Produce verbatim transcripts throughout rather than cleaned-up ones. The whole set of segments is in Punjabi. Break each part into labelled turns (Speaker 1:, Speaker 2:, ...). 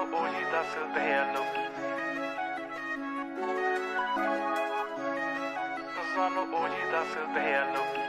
Speaker 1: ਉਹੀ ਦੱਸਦੇ ਆ ਲੋਕੀ, ਸਾਨੂੰ ਉਹੀ ਦੱਸਦੇ ਆ ਲੋਕੀ।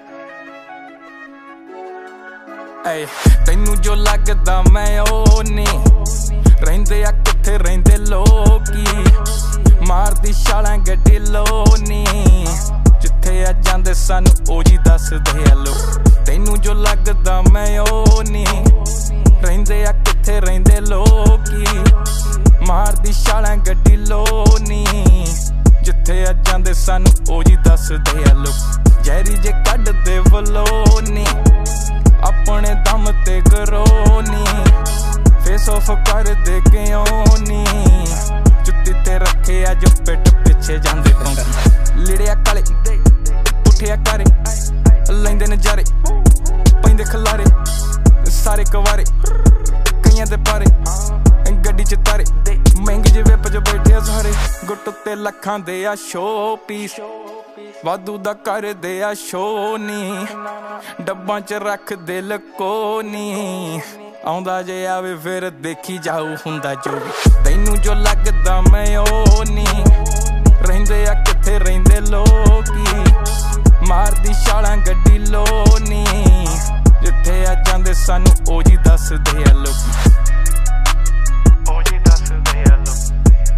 Speaker 1: ਏ ਤੈਨੂੰ ਜੋ ਲੱਗਦਾ ਮੈਂ ਉਹ ਨਹੀਂ, ਰਹਿੰਦੇ ਆ ਕਿੱਥੇ ਰਹਿੰਦੇ ਲੋਕੀ, ਮਾਰਦੀ ਛਾਲਾਂ ਗੱਡੀ ਲੋਨੀ, ਜਿੱਥੇ ਆ ਜਾਂਦੇ ਸਾਨੂੰ ਉਹੀ ਦੱਸਦੇ ਆ ਲੋਕ। ਤੈਨੂੰ ਜੋ ਲੱਗਦਾ ਮੈਂ ਉਹ ਨਹੀਂ, ਰਹਿੰਦੇ ਆ ਕਿੱਥੇ ਰਹਿੰਦੇ ਲੋਕੀ, ਮਾਰਦੀ ਛਾਲਾਂ ਗੱਡੀ ਲੋਨੀ, ਜਿੱਥੇ ਆ ਜਾਂਦੇ ਸਾਨੂੰ ਉਹੀ ਦੱਸਦੇ ਆ ਲੋਕ। ਜ਼ਹਿਰੀ ਜੇ ਕੱਢਦੇ ਵਲੋਨੀ, ਆਪਣੇ ਦਮ ਤੇ ਗਰੋਨੀ, ਫੇਸ ਆਫ ਕਰਦੇ ਕਿਉਂ ਨੀ, ਜੁੱਤੀ ਤੇ ਰੱਖੇ ਅੱਜ ਪਿੱਠ ਪਿੱਛੇ ਜਾਂਦੇ ਭੌਂਕੀ। ਲਿੜਿਆ ਕਾਲੇ ਉੱਠਿਆ ਕਾਰੇ, ਲੈਂਦੇ ਨਜ਼ਾਰੇ ਪੈਂਦੇ ਖਲਾਰੇ, ਸਾਰੇ ਕਵਾਰੇ ਕਈਆਂ ਤੇ ਪਾਰੇ, ਗੱਡੀ ਚ ਤਾਰੇ ਮਹਿੰਗੀ ਜਿਹੇ ਵਿਪ ਚ ਬੈਠੇ ਸਾਰੇ, ਗੁੱਟ ਉੱਤੇ ਲੱਖਾਂ ਦੇ ਆ ਸ਼ੋ ਪੀਸ, ਵਾਧੂ ਦਾ ਕਰਦੇ ਆ ਸ਼ੋ ਨੀ, ਡੱਬਾਂ ਚ ਰੱਖਦੇ ਲਕੋ ਨੀ, ਆਉਂਦਾ ਜੇ ਆਵੇ ਫਿਰ ਦੇਖੀ ਜਾਊ ਹੁੰਦਾ ਜੋ ਵੀ। ਤੈਨੂੰ ਜੋ ਲੱਗਦਾ ਮੈਂ ਉਹ ਨਹੀਂ, ਰਹਿੰਦੇ ਆ ਕਿੱਥੇ ਰਹਿੰਦੇ ਲੋਕੀ, ਮਾਰਦੀ ਛਾਲਾਂ ਗੱਡੀ ਲੋਨੀ, ਜਿੱਥੇ ਆ ਜਾਂਦੇ ਸਾਨੂੰ ਉਹੀ ਦੱਸਦੇ ਆ ਲੋਕੀ, ਉਹੀ ਦੱਸਦੇ ਆ ਲੋਕੀ,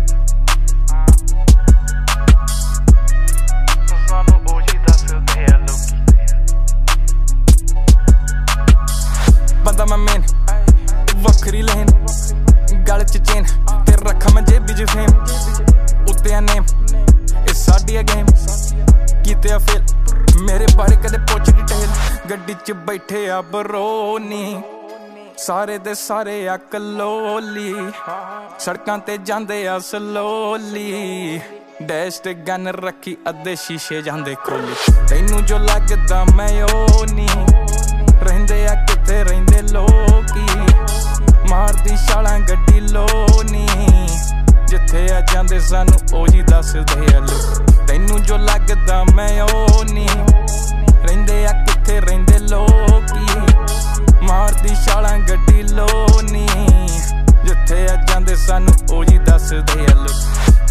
Speaker 1: ਸਾਨੂੰ ਉਹੀ ਦੱਸਦੇ ਆ ਲੋਕੀ। ਬੰਦਾ ਮੈਂ ਮੇਨ ਵੱਖਰੀ ਲੇਨ, ਗਲ ਚ ਚੇਨ ਤੇ ਰੱਖਾਂ ਮੈਂ ਜੇਬੀ ਚ ਫੇਮ, ਉੱਤੇ ਆ ਨੇਮ ਇਹ ਸਾਡੀ ਆ ਗੇਮ, ਕੀਤੇ ਆ ਫੇਲ ਮੇਰੇ ਬਾਰੇ ਕਦੇ ਪੁੱਛ ਡਿਟੇਲ, ਗੱਡੀ ਚ ਬੈਠੇ ਆ ਬਰੋਨੀ, ਸਾਰੇ ਦੇ ਸਾਰੇ ਆ ਕਲੋਲੀ, ਸੜਕਾਂ ਤੇ ਜਾਂਦੇ ਆ ਸਲੋਲੀ, ਡੈਸ਼ ਤੇ ਗਨ ਰੱਖੀ ਅੱਧੇ ਸ਼ੀਸ਼ੇ ਜਾਂਦੇ ਖੋਲੀ। ਤੈਨੂੰ ਜੋ ਲੱਗਦਾ ਮੈਂ ਉਹ ਨਹੀਂ, ਰਹਿੰਦੇ ਆ ਕਿੱਥੇ ਰਹਿੰਦੇ ਲੋਕੀ, ਮਾਰਦੀ ਛਾਲਾਂ ਗੱਡੀ ਲੋਨੀ, ਜਿੱਥੇ ਆ ਜਾਂਦੇ ਸਾਨੂੰ ਉਹੀ ਦੱਸਦੇ ਆ ਲੋਕ। ਤੈਨੂੰ ਜੋ ਲੱਗਦਾ ਮੈਂ ਉਹ ਨਹੀਂ, ਰਹਿੰਦੇ ਆ ਕਿੱਥੇ ਰਹਿੰਦੇ ਲੋਕੀ, ਮਾਰਦੀ ਛਾਲਾਂ ਗੱਡੀ ਲੋਨੀ, ਜਿੱਥੇ ਆ ਜਾਂਦੇ ਸਾਨੂੰ ਉਹੀ ਦੱਸਦੇ ਆ ਲੋਕ।